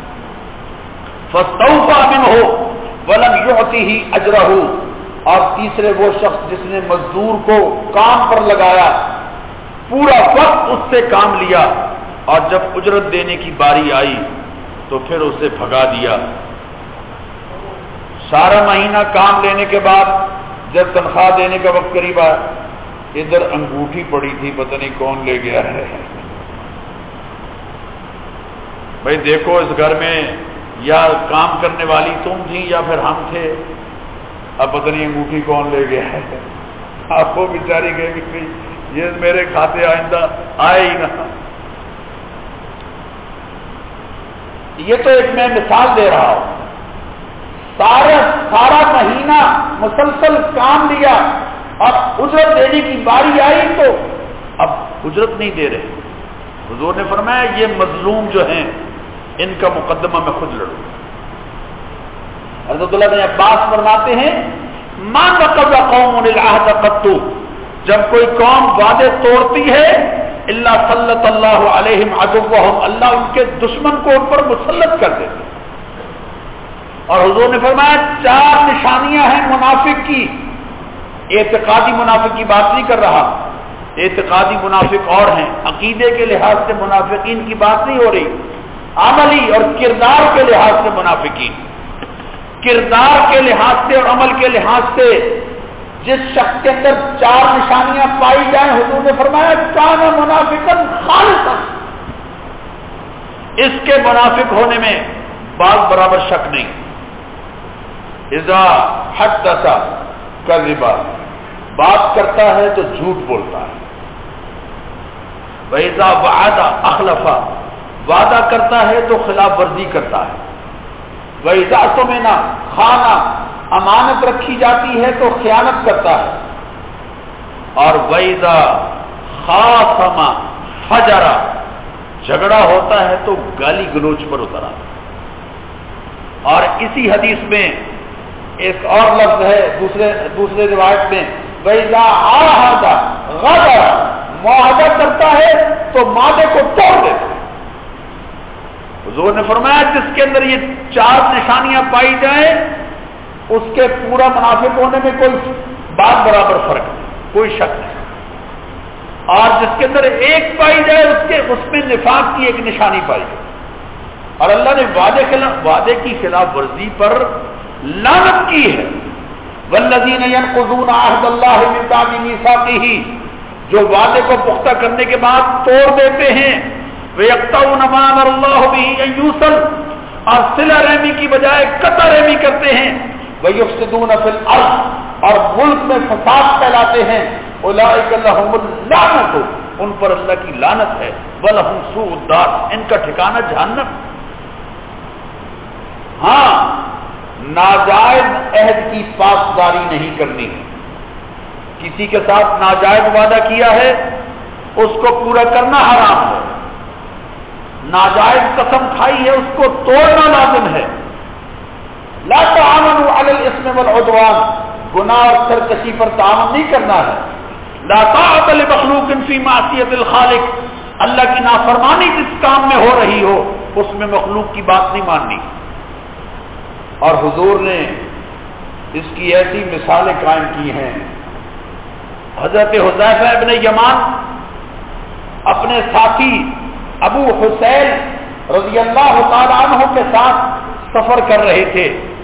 B: فاستوفى منه ولم يعطه اجره، اور تیسرے وہ شخص جس نے مزدور کو کام پر لگایا، پورا وقت اس سے کام لیا اور جب اجرت دینے کی باری آئی تو پھر اسے بھگا دیا. سارا مہینہ کام لینے کے بعد جب تنخواہ دینے کا وقت قریب آیا، ادھر انگوٹھی پڑی تھی، پتہ نہیں کون لے گیا ہے. بھائی دیکھو اس گھر میں یا کام کرنے والی تم تھی یا پھر ہم تھے، اب پتہ نہیں انگوٹھی کون لے گیا ہے. آپ کو بیچاری گئے کہ یہ میرے کھاتے آئندہ آئے ہی نہ. یہ تو ایک میں مثال دے رہا ہوں. سارا سارا مہینہ مسلسل کام لیا اور اجرت دینے کی باری آئی تو اب اجرت نہیں دے رہے. حضور نے فرمایا یہ مظلوم جو ہیں ان کا مقدمہ میں خود لڑوں. حضرت اللہ بن عباس فرماتے ہیں ما نقض قوم العہد قط، جب کوئی قوم وعدے توڑتی ہے الا سلط اللہ علیہم عدوہم، اللہ ان کے دشمن کو ان پر مسلط کر دیتے. اور حضور نے فرمایا چار نشانیاں ہیں منافق کی. اعتقادی منافق کی بات نہیں کر رہا، اعتقادی منافق اور ہیں، عقیدے کے لحاظ سے منافقین کی بات نہیں ہو رہی، عملی اور کردار کے لحاظ سے منافقین. کردار کے لحاظ سے اور عمل کے لحاظ سے جس شخص کے اندر چار نشانیاں پائی جائیں، حضور نے فرمایا کان منافقا خالصا، اس کے منافق ہونے میں بات برابر شک نہیں. اذا حدث کذبا، بات کرتا ہے تو جھوٹ بولتا ہے. وَإِذَا وَعَدَ أَخْلَفَ، وعدہ کرتا ہے تو خلاف ورزی کرتا ہے. وَإِذَا اؤْتُمِنَ خَانَ، امانت رکھی جاتی ہے تو خیانت کرتا ہے. اور وَإِذَا خَاصَمَ فَجَرَ، جھگڑا ہوتا ہے تو گالی گلوچ پر اتر آتا ہے. اور اسی حدیث میں ایک اور لفظ ہے دوسرے دوسرے روایت میں وَإِذَا عَاهَدَ غَدَرَ، معاہدہ کرتا ہے تو معاہدے کو توڑ دیتا ہے. حضور نے فرمایا جس کے اندر یہ چار نشانیاں پائی جائیں اس کے پورا منافق ہونے میں کوئی بات برابر فرق نہیں، کوئی شک نہیں. اور جس کے اندر ایک پائی جائے اس کے اس میں نفاق کی ایک نشانی پائی جائے. اور اللہ نے وعدے خلاف وعدے کی خلاف ورزی پر لعنت کی ہے. والذین ينقضون عہد اللہ من بعد میثاقہ، جو وعدے کو پختہ کرنے کے بعد توڑ دیتے ہیں. وَيَقْطَعُونَ مَا أَمَرَ اللَّهُ بِهِ أَن يُوصَلَ، اور صلہ رحمی کی بجائے قطع رحمی کرتے ہیں. وَيُفْسِدُونَ فِي الْأَرْضِ، اور ملک میں فساد پھیلاتے ہیں. اولئک لهم اللعنۃ، ان پر اللہ کی لعنت ہے. وَلَهُمْ سُوءُ الدَّارِ، ان کا ٹھکانہ جہنم. ہاں ناجائز عہد کی پاسداری نہیں کرنی ہے. کسی کے ساتھ ناجائز وعدہ کیا ہے اس کو پورا کرنا حرام ہے. ناجائز قسم کھائی ہے اس کو توڑنا لازم ہے. لا تعاونوا علی الاثم والعدوان، گناہ اور سرکشی پر تعاون نہیں کرنا ہے. لا طاعت لمخلوق فی معصیت الخالق، اللہ کی نافرمانی جس کام میں ہو رہی ہو اس میں مخلوق کی بات نہیں ماننی. اور حضور نے اس کی ایسی مثالیں قائم کی ہیں حضرت حذیفہ ابن یمان اپنے ساتھی ابو حسین رضی اللہ تعالی عنہ کے ساتھ سفر کر رہے تھے.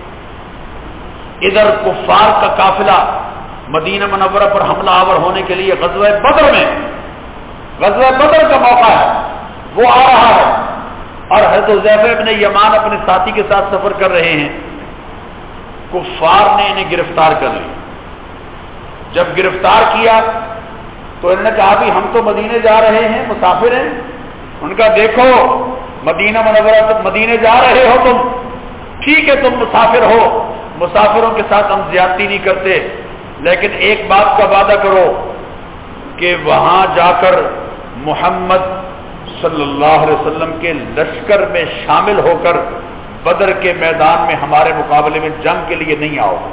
B: ادھر کفار کا قافلہ مدینہ منورہ پر حملہ آور ہونے کے لیے غزوہ بدر میں غزوہ بدر کا موقع ہے وہ آ رہا ہے, اور حضرت حذیفہ ابن یمان اپنے ساتھی کے ساتھ سفر کر رہے ہیں. کفار نے انہیں گرفتار کر لیا. جب گرفتار کیا تو انہوں نے کہا بھی ہم تو مدینے جا رہے ہیں, مسافر ہیں. ان کا دیکھو مدینہ منورہ تک مدینے جا رہے ہو تم, ٹھیک ہے تم مسافر ہو, مسافروں کے ساتھ ہم زیادتی نہیں کرتے, لیکن ایک بات کا وعدہ کرو کہ وہاں جا کر محمد صلی اللہ علیہ وسلم کے لشکر میں شامل ہو کر بدر کے میدان میں ہمارے مقابلے میں جنگ کے لیے نہیں آؤ.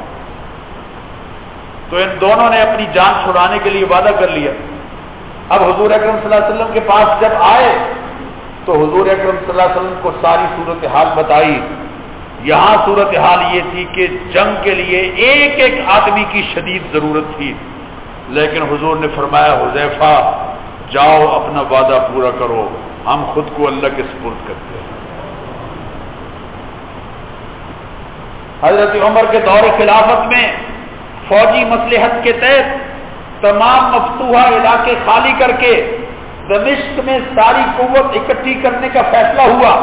B: تو ان دونوں نے اپنی جان چھڑانے کے لیے وعدہ کر لیا. اب حضور اکرم صلی اللہ علیہ وسلم کے پاس جب آئے تو حضور اکرم صلی اللہ علیہ وسلم کو ساری صورتحال بتائی. یہاں صورتحال یہ تھی کہ جنگ کے لیے ایک ایک آدمی کی شدید ضرورت تھی, لیکن حضور نے فرمایا حذیفہ جاؤ اپنا وعدہ پورا کرو, ہم خود کو اللہ کے سپرد کرتے ہیں. حضرت عمر کے دور خلافت میں فوجی مصلحت کے تحت تمام مفتوحہ علاقے خالی کر کے دمشق میں ساری قوت اکٹھی کرنے کا فیصلہ ہوا,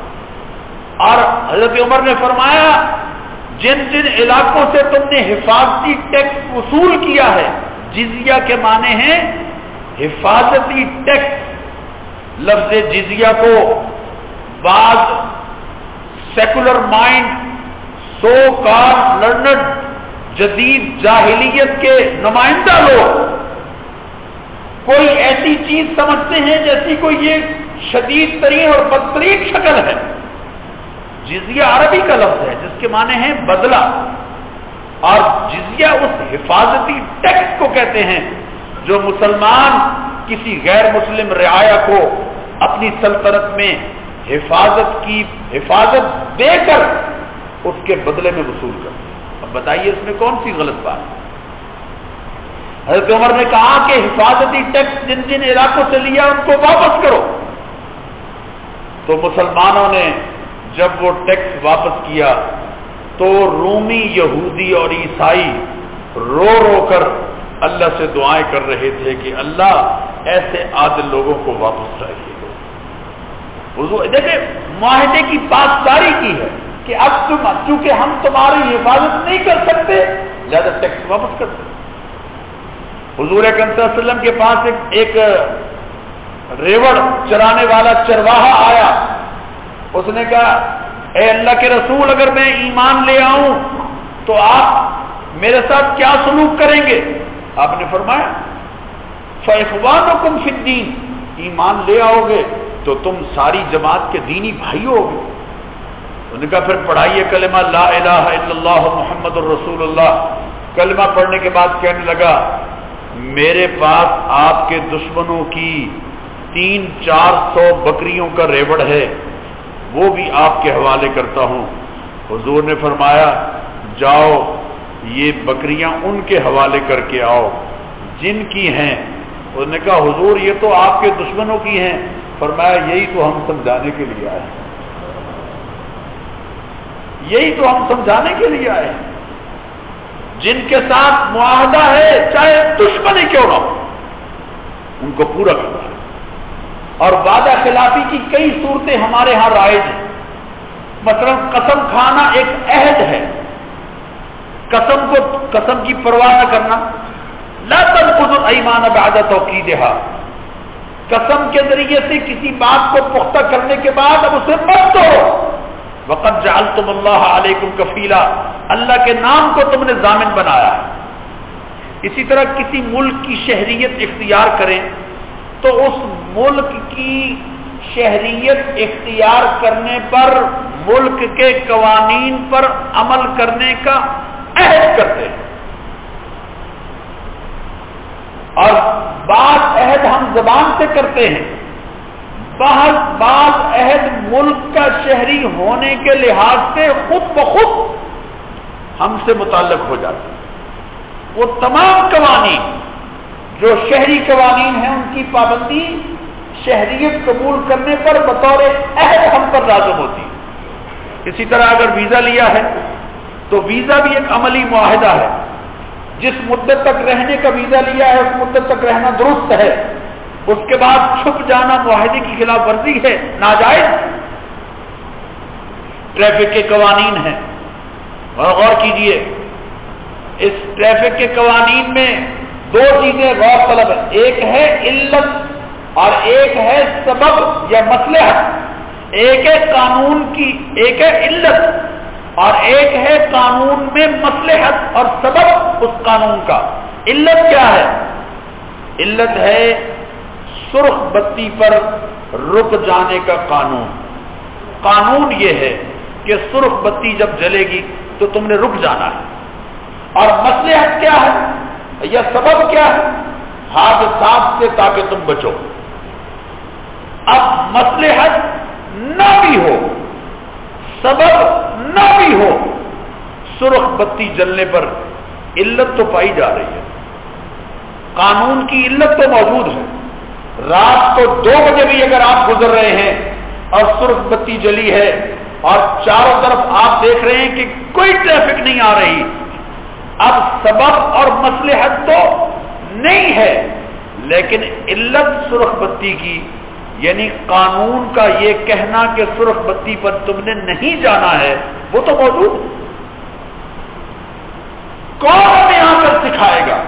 B: اور حضرت عمر نے فرمایا جن جن علاقوں سے تم نے حفاظتی ٹیکس وصول کیا ہے, جزیہ کے معنی ہیں حفاظتی ٹیکس. لفظ جزیہ کو بعض secular mind so called learned جدید جاہلیت کے نمائندہ لوگ کوئی ایسی چیز سمجھتے ہیں جیسی کوئی یہ شدید ترین اور بدترین شکل ہے. جزیہ عربی کا لفظ ہے جس کے معنی ہیں بدلہ, اور جزیہ اس حفاظتی ٹیکس کو کہتے ہیں جو مسلمان کسی غیر مسلم رعایا کو اپنی سلطنت میں حفاظت کی حفاظت دے کر اس کے بدلے میں وصول کرتے ہیں. اب بتائیے اس میں کون سی غلط بات ہے؟ حضرت عمر نے کہا کہ حفاظتی ٹیکس جن جن علاقوں سے لیا ان کو واپس کرو. تو مسلمانوں نے جب وہ ٹیکس واپس کیا تو رومی, یہودی اور عیسائی رو رو کر اللہ سے دعائیں کر رہے تھے کہ اللہ ایسے عادل لوگوں کو واپس لائیے. دیکھیں معاہدے کی پاسداری کی ہے کہ اب تم چونکہ ہم تمہاری حفاظت نہیں کر سکتے لہذا ٹیکس واپس کرتے. حضور اکرم صلی اللہ علیہ وسلم کے پاس ایک, ایک ریوڑ چرانے والا چرواہا آیا. اس نے کہا اے اللہ کے رسول اگر میں ایمان لے آؤں تو آپ میرے ساتھ کیا سلوک کریں گے؟ آپ نے فرمایا فَإِخْوَانُكُمْ فِي الدِّينِ, ایمان لے آؤ گے تو تم ساری جماعت کے دینی بھائی ہو گے. انہوں نے کہا پھر پڑھائیے کلمہ لا الہ الا اللہ محمد الرسول اللہ. کلمہ پڑھنے کے بعد کہنے لگا میرے پاس آپ کے دشمنوں کی تین چار سو بکریوں کا ریوڑ ہے, وہ بھی آپ کے حوالے کرتا ہوں. حضور نے فرمایا جاؤ یہ بکریاں ان کے حوالے کر کے آؤ جن کی ہیں. انہوں نے کہا حضور یہ تو آپ کے دشمنوں کی ہیں. فرمایا یہی تو ہم سمجھانے کے لیے آئے ہیں, یہی تو ہم سمجھانے کے لیے آئے ہیں. جن کے ساتھ معاہدہ ہے چاہے دشمنی کیوں نہ ہو ان کو پورا کرنا ہے. اور وعدہ خلافی کی کئی صورتیں ہمارے ہاں رائج ہیں. مثلا قسم کھانا ایک عہد ہے, قسم کو قسم کی پرواہ نہ کرنا. لا تنقضوا الایمان بعد توکیدها, قسم کے ذریعے سے کسی بات کو پختہ کرنے کے بعد اب اسے مت توڑو. وقد جعلتم اللہ علیکم کفیلا, اللہ کے نام کو تم نے ضامن بنایا ہے. اسی طرح کسی ملک کی شہریت اختیار کریں تو اس ملک کی شہریت اختیار کرنے پر ملک کے قوانین پر عمل کرنے کا عہد کرتے ہیں. اور بعض عہد ہم زبان سے کرتے ہیں, بعض بعض عہد ملک کا شہری ہونے کے لحاظ سے خود بخود ہم سے متعلق ہو جاتے ہیں. وہ تمام قوانین جو شہری قوانین ہیں ان کی پابندی شہریت قبول کرنے پر بطور عہد ہم پر لازم ہوتی ہے۔ اسی طرح اگر ویزا لیا ہے تو ویزا بھی ایک عملی معاہدہ ہے، جس مدت تک رہنے کا ویزا لیا ہے اس مدت تک رہنا درست ہے، اس کے بعد چھپ جانا معاہدے کی خلاف ورزی ہے، ناجائز۔ ٹریفک کے قوانین ہیں، اور غور کیجئے اس ٹریفک کے قوانین میں دو چیزیں غور طلب ہے، ایک ہے علت اور ایک ہے سبب یا مصلحت۔ ایک ہے قانون کی، ایک ہے علت اور ایک ہے قانون میں مصلحت اور سبب اس قانون کا۔ علت کیا ہے؟ علت ہے سرخ بتی پر رک جانے کا قانون۔ قانون یہ ہے کہ سرخ بتی جب جلے گی تو تم نے رک جانا ہے۔ اور مصلحت کیا ہے یا سبب کیا ہے؟ حادثات سے تاکہ تم بچو۔ اب مصلحت نہ بھی ہو، سبب نہ بھی ہو، سرخ بتی جلنے پر علت تو پائی جا رہی ہے، قانون کی علت تو موجود ہے۔ رات کو دو بجے بھی اگر آپ گزر رہے ہیں اور سرخ بتی جلی ہے اور چاروں طرف آپ دیکھ رہے ہیں کہ کوئی ٹریفک نہیں آ رہی، اب سبب اور مصلحت تو نہیں ہے، لیکن علت سرخ بتی کی یعنی قانون کا یہ کہنا کہ سرخ بتی پر تم نے نہیں جانا ہے وہ تو موجود ہے۔ کون ہمیں آ کر سکھائے گا؟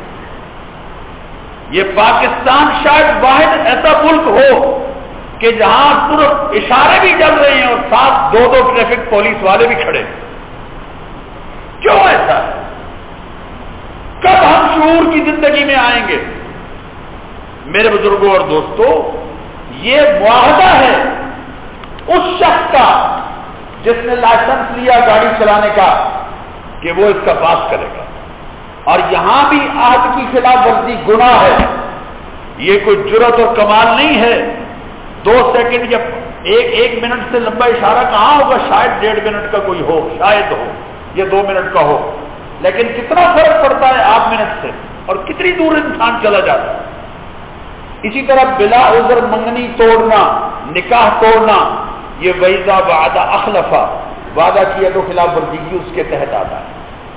B: یہ پاکستان شاید واحد ایسا ملک ہو کہ جہاں صرف اشارے بھی چل رہے ہیں اور ساتھ دو دو ٹریفک پولیس والے بھی کھڑے ہیں۔ کیوں ایسا ہے؟ کب ہم شعور کی زندگی میں آئیں گے؟ میرے بزرگوں اور دوستوں، یہ معاہدہ ہے اس شخص کا جس نے لائسنس لیا گاڑی چلانے کا کہ وہ اس کا پاس کرے گا، اور یہاں بھی عہد کی خلاف ورزی گناہ ہے۔ یہ کوئی جرت اور کمال نہیں ہے، دو سیکنڈ یا ایک ایک منٹ سے لمبا اشارہ کہاں ہوگا؟ شاید ڈیڑھ منٹ کا کوئی ہو، شاید ہو، یا دو منٹ کا ہو، لیکن کتنا فرق پڑتا ہے آدھ منٹ سے، اور کتنی دور انسان چلا جاتا ہے۔ اسی طرح بلا عذر منگنی توڑنا، نکاح توڑنا، یہ وَإِذَا وَعَدَ أَخْلَفَ، وعدہ کیا تو خلاف ورزی کی اس کے تحت آتا ہے۔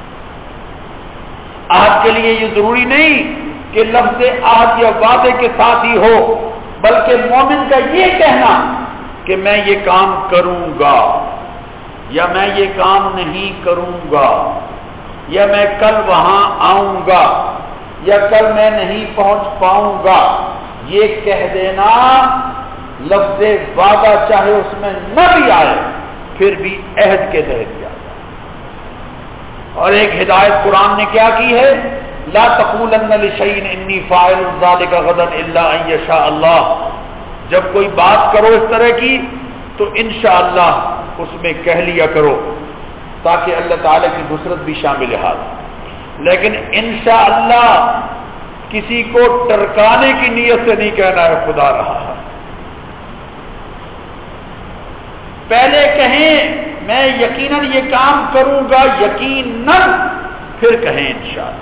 B: عہد کے لیے یہ ضروری نہیں کہ لفظ عہد یا وعدے کے ساتھ ہی ہو، بلکہ مومن کا یہ کہنا کہ میں یہ کام کروں گا، یا میں یہ کام نہیں کروں گا، یا میں کل وہاں آؤں گا، یا کل میں نہیں پہنچ پاؤں گا، یہ کہہ دینا لفظ وعدہ چاہے اس میں نہ بھی آئے پھر بھی عہد کے تحت کیا جائے۔ اور ایک ہدایت قرآن نے کیا کی ہے؟ لا تقولن لشیء انی فاعل ذلک غدا الا ان یشاء اللہ۔ جب کوئی بات کرو اس طرح کی تو انشاءاللہ اس میں کہہ لیا کرو تاکہ اللہ تعالی کی نصرت بھی شامل حال۔ لیکن انشاءاللہ کسی کو ٹرکانے کی نیت سے نہیں کہنا ہے، خدا رہا ہے۔ پہلے کہیں میں یقیناً یہ کام کروں گا، یقیناً، پھر کہیں انشاءاللہ۔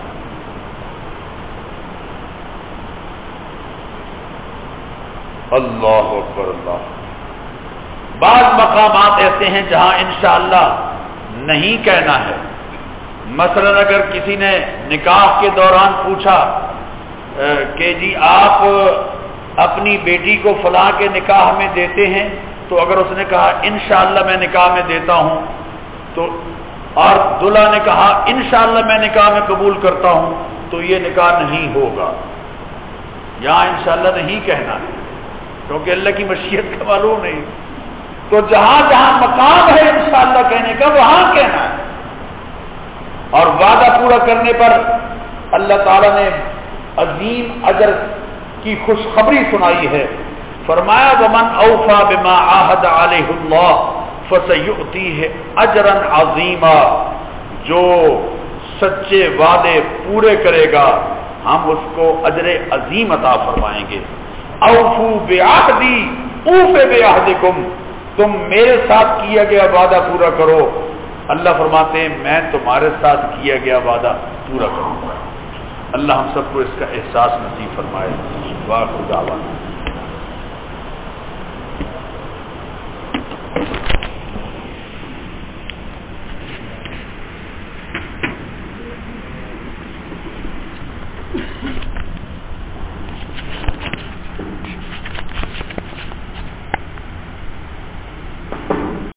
B: اللہ اکبر اللہ۔ بعض مقامات ایسے ہیں جہاں انشاءاللہ نہیں کہنا ہے۔ مثلا اگر کسی نے نکاح کے دوران پوچھا کہ جی آپ اپنی بیٹی کو فلاں کے نکاح میں دیتے ہیں، تو اگر اس نے کہا انشاءاللہ میں نکاح میں دیتا ہوں، تو اور دلہا نے کہا انشاءاللہ میں نکاح میں قبول کرتا ہوں، تو یہ نکاح نہیں ہوگا۔ یہاں انشاءاللہ نہیں کہنا ہے کیونکہ اللہ کی مشیت کا معلوم نہیں۔ تو جہاں جہاں مقام ہے انشاءاللہ کہنے کا وہاں کہنا ہے۔ اور وعدہ پورا کرنے پر اللہ تعالیٰ نے عظیم اجر کی خوشخبری سنائی ہے۔ فرمایا ومن اوفى بما عاهد عليه الله فسيؤتيه اجرا عظيما، جو سچے وعدے پورے کرے گا ہم اس کو اجر عظیم عطا فرمائیں گے۔ اوفوا بعهدي اوف بعهدكم، تم میرے ساتھ کیا گیا وعدہ پورا کرو۔ اللہ فرماتے ہیں میں تمہارے ساتھ کیا گیا وعدہ پورا کروں گا۔
A: اللہ ہم سب کو اس کا احساس نصیب فرمائے. واخر دعوانا